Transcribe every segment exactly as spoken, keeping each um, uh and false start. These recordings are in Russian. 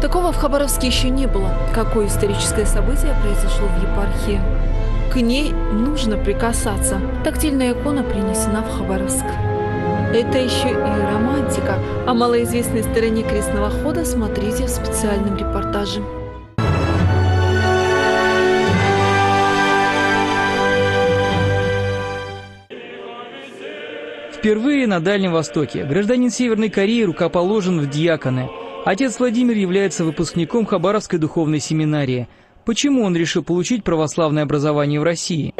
Такого в Хабаровске еще не было. Какое историческое событие произошло в епархии? К ней нужно прикасаться. Тактильная икона принесена в Хабаровск. Это еще и романтика. О малоизвестной стороне крестного хода смотрите в специальном репортаже. Впервые на Дальнем Востоке гражданин Северной Кореи рукоположен в диаконы. Отец Владимир является выпускником Хабаровской духовной семинарии. Почему он решил получить православное образование в России?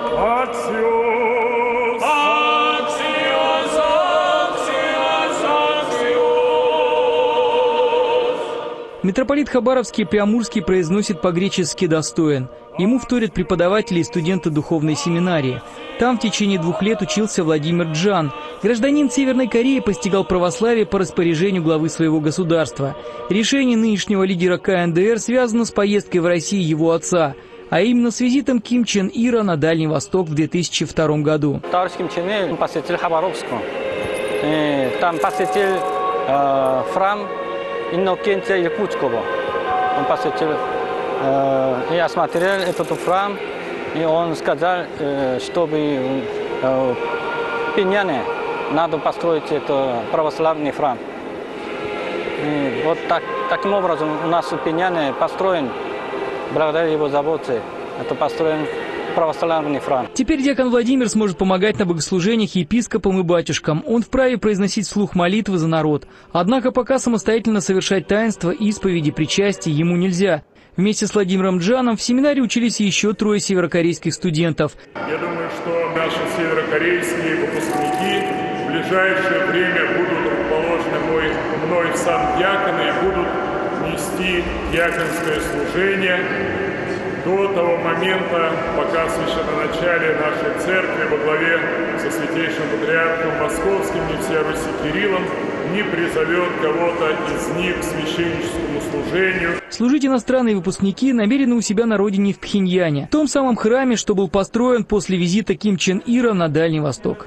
Митрополит Хабаровский Преамурский произносит по-гречески «достоин». Ему вторят преподаватели и студенты духовной семинарии. Там в течение двух лет учился Владимир Джан. Гражданин Северной Кореи постигал православие по распоряжению главы своего государства. Решение нынешнего лидера ка эн дэ эр связано с поездкой в Россию его отца, а именно с визитом Ким Чен Ира на Дальний Восток в две тысячи втором году. Товарищ Ким Чен Ир посетил Хабаровску. Там посетил храм Иннокентия Якутского. Он посетил и осмотрел этот храм, и он сказал, чтобы в Пиняне надо построить это православный храм. И вот так, таким образом у нас в Пиняне построен, благодаря его заботе, это построен православный храм. Теперь диакон Владимир сможет помогать на богослужениях епископам и батюшкам. Он вправе произносить вслух молитвы за народ. Однако пока самостоятельно совершать таинства, исповеди, причастия ему нельзя. Вместе с Владимиром Джаном в семинаре учились еще трое северокорейских студентов. Я думаю, что наши северокорейские выпускники в ближайшее время будут руководны мной, мной в сан диаконы и будут нести диаконское служение до того момента, пока священноначалие нашей церкви во главе со святейшим патриархом Московским не всея Руси Кириллом не призовет кого-то из них к священническому служению. Служить иностранные выпускники намерены у себя на родине в Пхеньяне, в том самом храме, что был построен после визита Ким Чен Ира на Дальний Восток.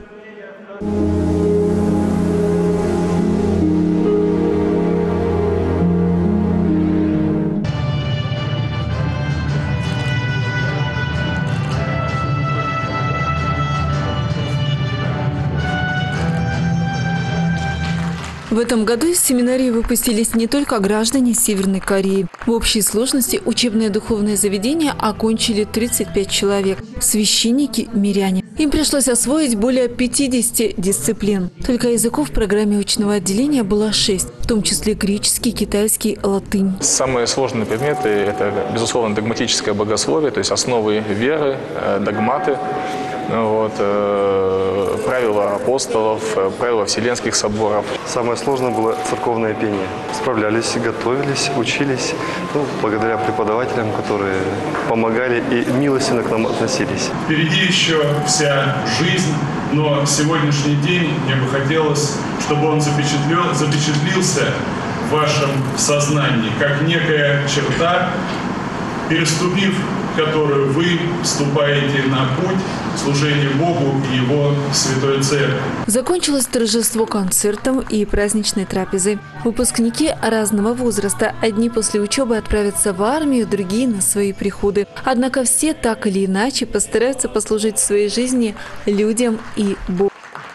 В этом году из семинарии выпустились не только граждане Северной Кореи. В общей сложности учебное духовное заведение окончили тридцать пять человек – священники, миряне. Им пришлось освоить более пятидесяти дисциплин. Только языков в программе очного отделения было шесть, в том числе греческий, китайский, латынь. Самые сложные предметы – это, безусловно, догматическое богословие, то есть основы веры, догматы. Вот, э, правила апостолов, правила вселенских соборов. Самое сложное было церковное пение. Справлялись, готовились, учились, ну, благодаря преподавателям, которые помогали и милостиво к нам относились. Впереди еще вся жизнь, но сегодняшний день мне бы хотелось, чтобы он запечатлел, запечатлился в вашем сознании, как некая черта, переступив которую вы вступаете на путь служения Богу и Его Святой Церкви. Закончилось торжество концертом и праздничной трапезой. Выпускники разного возраста. Одни после учебы отправятся в армию, другие на свои приходы. Однако все так или иначе постараются послужить в своей жизни людям и Богу.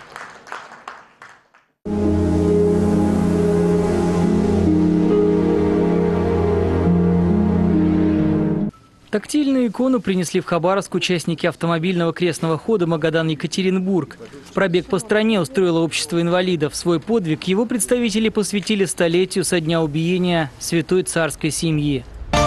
Тактильную икону принесли в Хабаровск участники автомобильного крестного хода «Магадан-Екатеринбург». Пробег по стране устроило общество инвалидов. Свой подвиг его представители посвятили столетию со дня убиения святой царской семьи.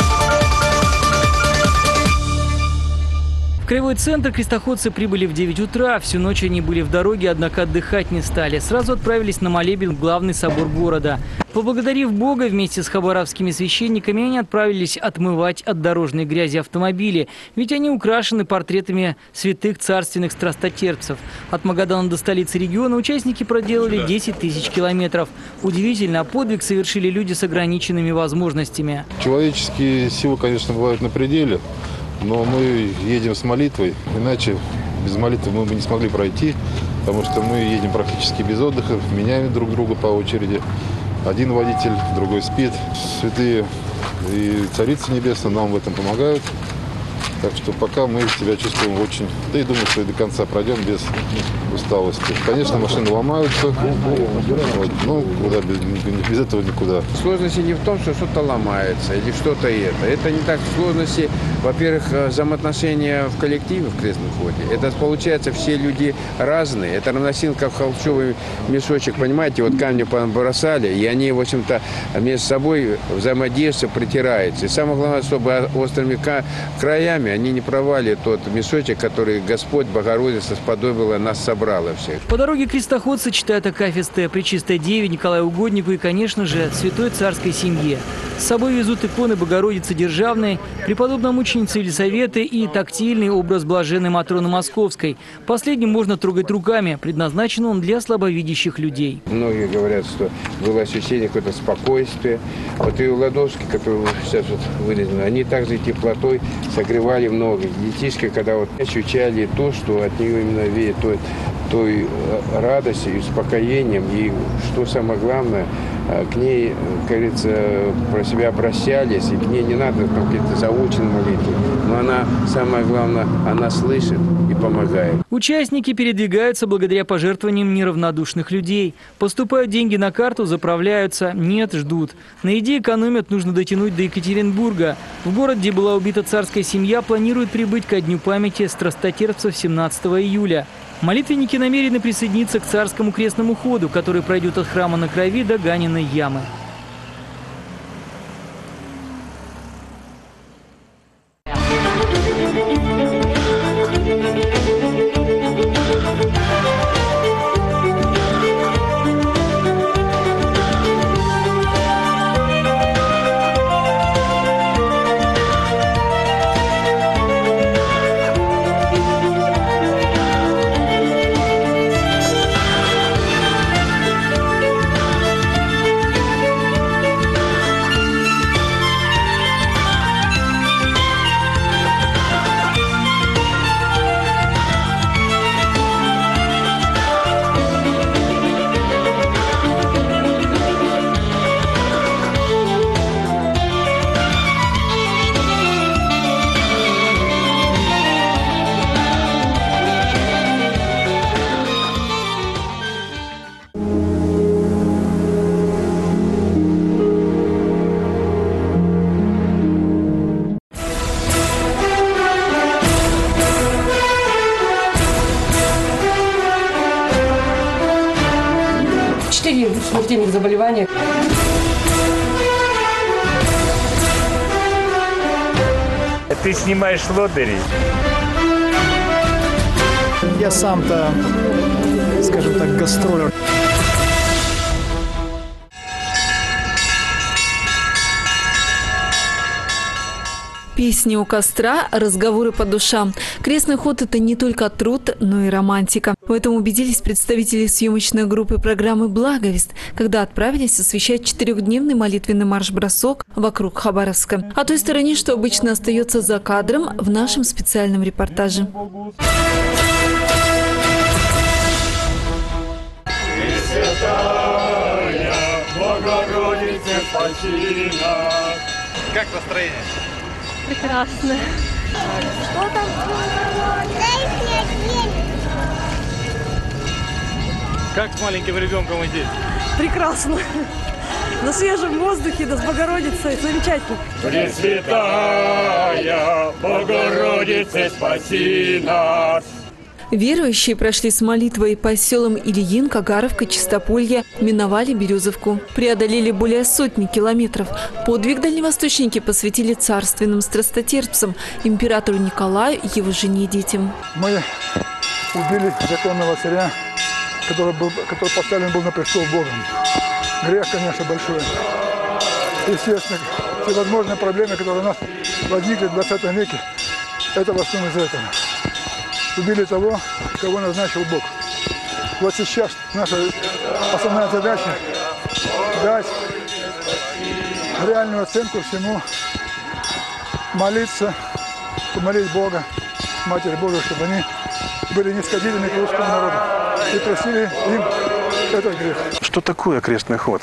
В Краевой центр крестоходцы прибыли в девять утра. Всю ночь они были в дороге, однако отдыхать не стали. Сразу отправились на молебен в главный собор города. Поблагодарив Бога, вместе с хабаровскими священниками они отправились отмывать от дорожной грязи автомобили. Ведь они украшены портретами святых царственных страстотерпцев. От Магадана до столицы региона участники проделали десять тысяч километров. Удивительно, подвиг совершили люди с ограниченными возможностями. Человеческие силы, конечно, бывают на пределе. Но мы едем с молитвой, иначе без молитвы мы бы не смогли пройти, потому что мы едем практически без отдыха, меняем друг друга по очереди. один водитель, другой спит. Святые и Царица Небесная нам в этом помогают. Так что пока мы себя чувствуем очень... Да и думаю, что и до конца пройдем без усталости. Конечно, машины ломаются. Вот, ну, куда, без, без этого никуда. Сложности не в том, что что-то ломается или что-то это. Это не так сложности. Во-первых, взаимоотношения в коллективе в крестном ходе. Это получается, все люди разные. Это равносильно как холщовый мешочек. Понимаете, вот камни бросали, и они, в общем-то, между собой взаимодействуют, притираются. И самое главное, чтобы острыми краями они не провали тот мешочек, который Господь, Богородица, сподобила нас, собрала всех. По дороге крестоходцы читают Акафисты, Пречистой Деве, Николаю Угоднику и, конечно же, святой царской семье. С собой везут иконы Богородицы Державной, преподобной мученицы Елисаветы и тактильный образ блаженной Матроны Московской. Последним можно трогать руками, предназначен он для слабовидящих людей. Многие говорят, что было ощущение какое-то спокойствие. Вот и ладошки, которые сейчас вот вырезаны, они также теплотой согревали много. Детишки, когда вот ощущали то, что от нее именно веет той, той радостью и успокоением. И что самое главное, к ней, как говорится, про себя обращались, и к ней не надо какие-то заученные молитвы. Но она, самое главное, она слышит и помогает. Участники передвигаются благодаря пожертвованиям неравнодушных людей. Поступают деньги на карту, заправляются, нет, ждут. На еде экономят, нужно дотянуть до Екатеринбурга. В город, где была убита царская семья, планируют прибыть ко дню памяти страстотерпцев семнадцатого июля. Молитвенники намерены присоединиться к царскому крестному ходу, который пройдет от храма на Крови до Ганиной ямы. Четыре смертельных заболевания. Ты снимаешь лодыри? Я сам-то, скажем так, гастролер. Песни у костра, разговоры по душам. Крестный ход – это не только труд, но и романтика. В этом убедились представители съемочной группы программы «Благовест», когда отправились освещать четырехдневный молитвенный марш-бросок вокруг Хабаровска. О той стороне, что обычно остается за кадром, в нашем специальном репортаже. Как настроение? Прекрасно. Что там? Как с маленьким ребенком здесь? Прекрасно. На свежем воздухе, да с Богородицей. Замечательно. Пресвятая Богородица, спаси нас. Верующие прошли с молитвой по селам Ильин, Кагаровка, Чистополье, миновали Березовку. Преодолели более сотни километров. Подвиг дальневосточники посвятили царственным страстотерпцам, императору Николаю, его жене и детям. Мы убили законного царя, который, был, который поставлен был на престол Богом. Грех, конечно, большой. Естественно, всевозможные проблемы, которые у нас возникли в двадцатом веке, это в основном из этого. Убили того, кого назначил Бог. Вот сейчас наша основная задача – дать реальную оценку всему, молиться, помолить Бога, Матерь Божию, чтобы они были нисходительны к русскому народу и просили им этот грех. Что такое крестный ход?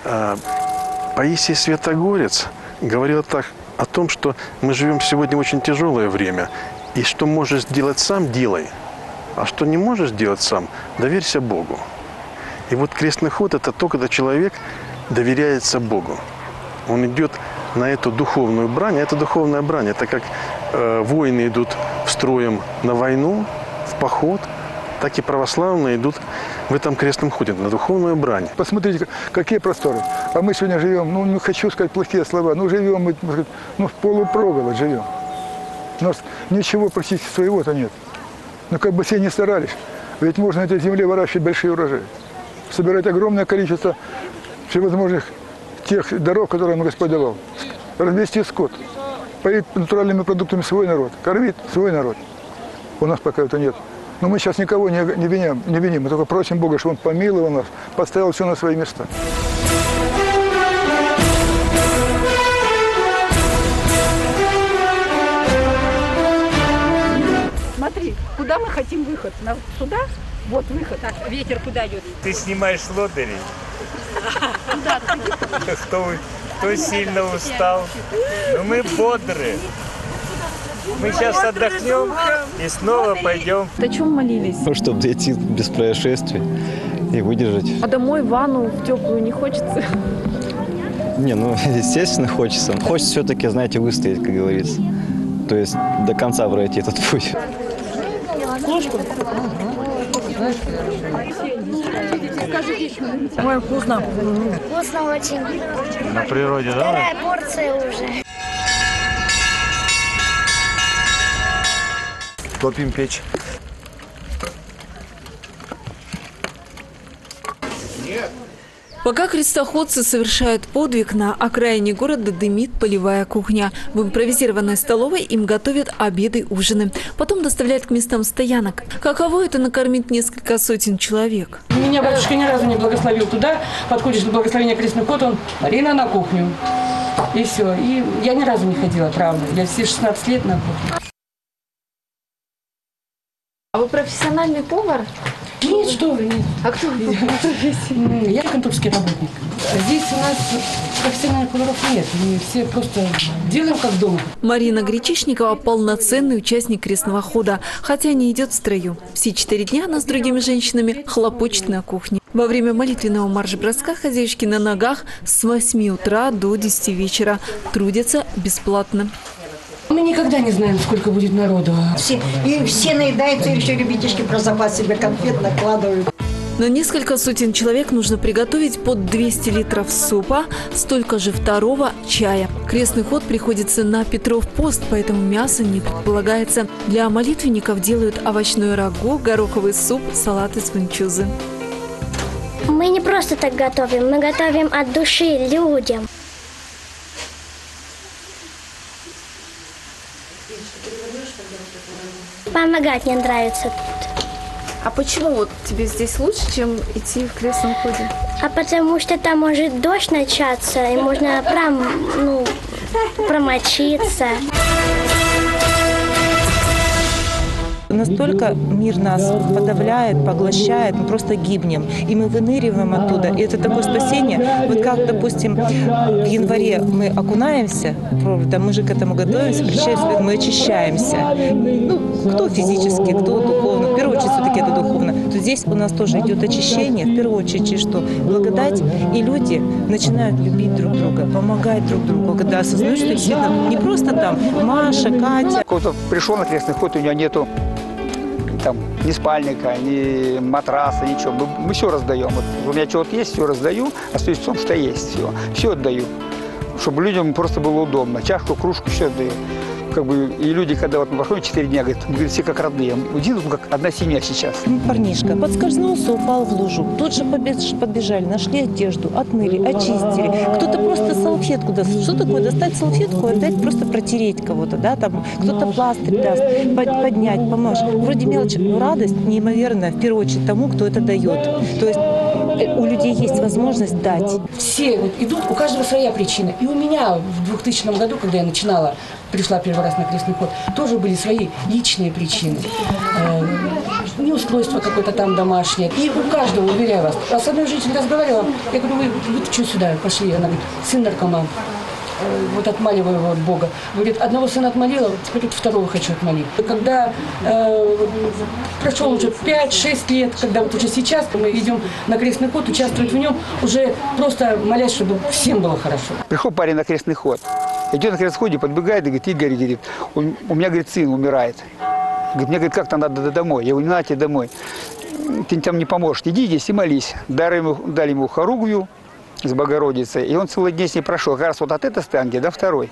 Паисий Святогорец говорил так о том, что мы живем сегодня в очень тяжелое время, и что можешь сделать сам, делай, а что не можешь делать сам, доверься Богу. И вот крестный ход – это то, когда человек доверяется Богу. Он идет на эту духовную брань, а это духовная брань, это как э, воины идут строем на войну, в поход, так и православные идут в этом крестном ходе, на духовную брань. Посмотрите, какие просторы. А мы сегодня живем, ну не хочу сказать плохие слова, ну живем мы, ну в полупроголодь живем. У нас ничего практически своего-то нет. Но как бы все не старались, ведь можно на этой земле выращивать большие урожаи. Собирать огромное количество всевозможных тех даров, которые нам Господь давал. Развести скот, поить натуральными продуктами свой народ, кормить свой народ. У нас пока это нет. Но мы сейчас никого не, не, виним, не виним, мы только просим Бога, чтобы Он помиловал нас, поставил все на свои места. Смотри, куда мы хотим выход? На, сюда? Вот выход. Так, ветер куда идет? Ты снимаешь лодыри. Кто, кто сильно устал. Но мы бодрые. Мы сейчас отдохнем и снова пойдем. О чем молились? Чтобы дойти без происшествий и выдержать. А домой ванну в теплую не хочется? Не, ну, естественно, хочется. Хочется все-таки, знаете, выстоять, как говорится. То есть до конца пройти этот путь. Ложку? Ой, вкусно. Вкусно очень. На природе, да? Вторая порция уже. Топим печь. Пока крестоходцы совершают подвиг, на окраине города дымит полевая кухня. В импровизированной столовой им готовят обеды, ужины. Потом доставляют к местам стоянок. Каково это накормить несколько сотен человек? Меня батюшка ни разу не благословил туда. Подходишь на благословение крестный ход, он: Марина, на кухню. И все. И я ни разу не ходила, правда. Я все шестнадцать лет на кухне. А вы профессиональный повар? Нет, что вы, нет. А кто вы? Я конторский работник. Здесь у нас профессиональных поваров нет. Мы все просто делаем как дома. Марина Гречишникова – полноценный участник крестного хода, хотя не идет в строю. Все четыре дня она с другими женщинами хлопочет на кухне. Во время молитвенного марш-броска хозяюшки на ногах с восьми утра до десяти вечера. Трудятся бесплатно. Мы никогда не знаем, сколько будет народу. Все, и все наедаются, и еще ребятишки про запас себе конфет накладывают. На несколько сотен человек нужно приготовить под двести литров супа, столько же второго чая. Крестный ход приходится на Петров пост, поэтому мясо не предполагается. Для молитвенников делают овощное рагу, гороховый суп, салат из фунчузы. Мы не просто так готовим, мы готовим от души людям. Помогать мне нравится тут. А почему вот тебе здесь лучше, чем идти в крестном ходе? А потому что там может дождь начаться, и можно прям, ну, промочиться. Настолько мир нас подавляет, поглощает, мы просто гибнем. И мы выныриваем оттуда. И это такое спасение. Вот как, допустим, в январе мы окунаемся, правда, мы же к этому готовимся, причащаемся, мы очищаемся. Ну, кто физически, кто духовно. В первую очередь все-таки это духовно. То здесь у нас тоже идет очищение. В первую очередь, что благодать. И люди начинают любить друг друга, помогать друг другу, когда осознают, что действительно не просто там Маша, Катя. Кто-то пришел на крестный ход, у него нету там ни спальника, ни матраса, ничего. Мы, мы все раздаем. Вот у меня что-то есть, все раздаю, остаюсь в том, что есть. Все, все отдаю, чтобы людям просто было удобно. Чашку, кружку, все отдаю. Как бы, и люди, когда вот мы проходим четыре дня, говорят, мы говорим, все как родные. Один, как одна семья сейчас. Парнишка подскользнулся, упал в лужу. Тут же подбежали, нашли одежду, отмыли, очистили. Кто-то просто салфетку даст. Что такое достать салфетку и отдать, просто протереть кого-то, да, там кто-то пластырь даст, поднять, помочь. Вроде мелочи, но радость неимоверная, в первую очередь, тому, кто это дает. То есть у людей есть возможность дать. Все вот идут, у каждого своя причина. И у меня в двухтысячном году, когда я начинала пришла первый раз на крестный ход, тоже были свои личные причины. Э, неустройство какое-то там домашнее. И у каждого, уверяю вас. А с одной женщиной разговаривала, я говорю, вы, вы что сюда пошли? Она говорит, сын наркоман. Вот отмаливаю его от Бога. Говорит, одного сына отмолила, теперь вот второго хочу отмолить. Когда э, прошел уже пять-шесть лет, когда вот уже сейчас мы идем на крестный ход, участвовать в нем, уже просто молясь, чтобы всем было хорошо. Пришел парень на крестный ход, идет на крестный ходе, подбегает и говорит, Игорь, говорит, у, у меня, говорит, сын умирает. Говорит, мне, говорит, как-то надо домой. Я говорю, не надо домой. Ты там не поможешь, иди здесь и молись. Дали ему, дали ему хоругвию с Богородицей, и он целый день с ней прошел. Как раз вот от этой станги до второй.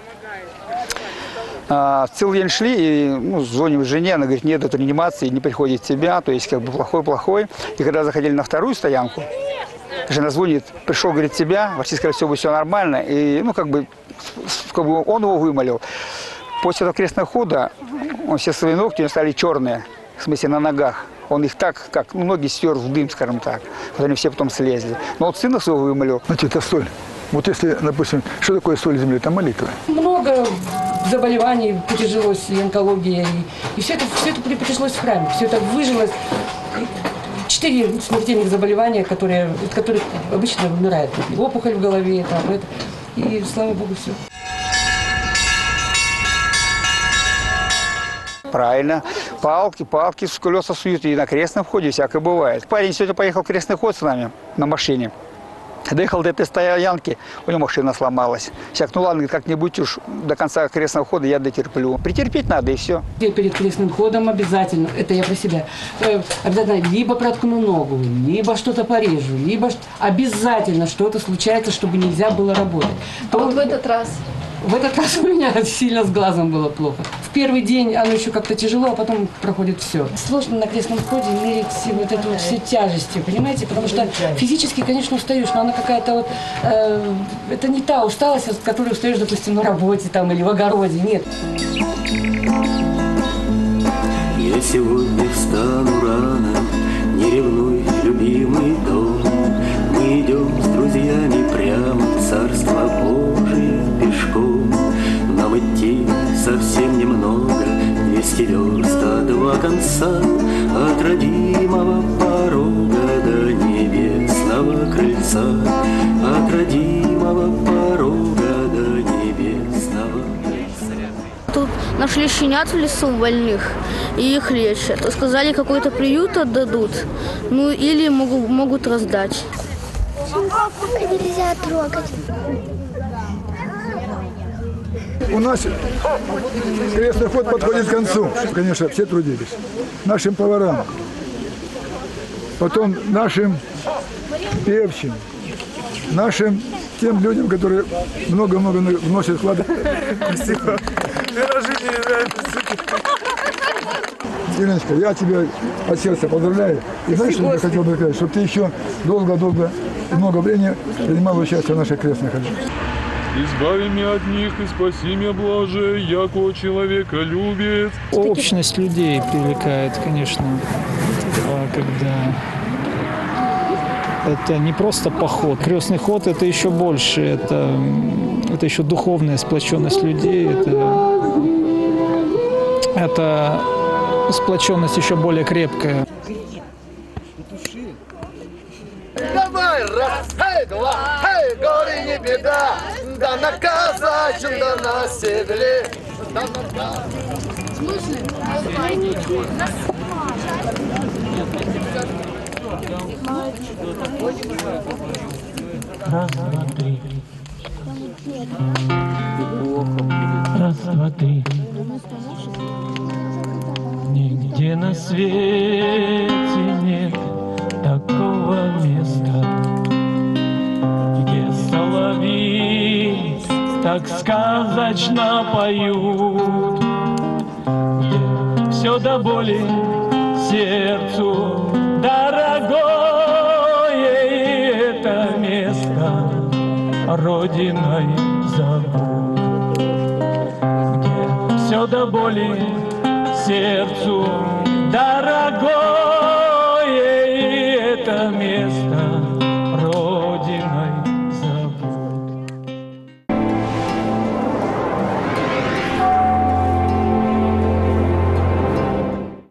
А, целый день шли, и ну, звоним жене, она говорит, нет, это реанимации, не приходит в себя, то есть как бы плохой-плохой. И когда заходили на вторую стоянку, жена звонит, пришел, говорит, тебя, врачи сказали, все, все нормально, и ну как бы, как бы он его вымолил. После этого крестного хода он, все свои ногти у него стали черные, в смысле на ногах. Он их так, как ну, ноги стер в дым, скажем так. Вот они все потом слезли. Но вот сына своего вымолил. Значит, это соль. Вот если, допустим, что такое соль земли? Это молитва. Много заболеваний пережилось, и онкология, и, и все, это, все это пришлось в храме. Все это выжилось. Четыре смертельных заболевания, которые, от которых обычно умирают. Опухоль в голове, там, это. И слава Богу, все. Правильно. Палки, палки с колеса суют, и на крестном ходе всякое бывает. Парень сегодня поехал в крестный ход с нами на машине. Доехал до этой стоянки, у него машина сломалась. Всяк, ну ладно, как-нибудь уж до конца крестного хода я дотерплю. Претерпеть надо, и все. Перед крестным ходом обязательно, это я про себя, обязательно либо проткну ногу, либо что-то порежу, либо обязательно что-то случается, чтобы нельзя было работать. А вот в этот раз? В этот раз у меня сильно с глазом было плохо. В первый день оно еще как-то тяжело, а потом проходит все. Сложно на крестном ходе мерить вот эту вот все тяжести, понимаете? Потому что физически, конечно, устаешь, но она какая-то вот... Э, это не та усталость, от которой устаешь, допустим, на работе там или в огороде, нет. Я сегодня встану рано, не ревнуй, любимый дом. Мы идем с друзьями прямо в Царство Божие пешком. Нам идти совсем немного, двести верст от два конца, от родимого порога до небесного крыльца, от родимого порога до небесного крыльца. Тут нашли щенят в лесу больных, и их лечат. Сказали, какой-то приют отдадут, ну или могут, могут раздать. Нельзя трогать. У нас крестный ход подходит к концу. Конечно, все трудились. Нашим поварам, потом нашим певчим, нашим тем людям, которые много-много вносят вклад. Спасибо. Ириночка, я тебя от сердца поздравляю. И знаешь, что я хотел бы сказать, чтобы ты еще долго-долго и много времени принимал участие в нашей крестной ходе. Избави меня от них и спаси меня, блаже, яко человека любит. Общность людей привлекает, конечно, когда это не просто поход. Крестный ход – это еще больше, это, это еще духовная сплоченность людей, это, это сплоченность еще более крепкая. Давай, раз, хей, два, хей, горе не беда, да наказать, да на седле, да Раз, два, три. Раз, два, три. Нигде на свете нет такого места, где соловьи так сказочно поют, где все до боли сердцу дорогое, и это место родиной зовут, где все до боли сердцу дорогое, и это место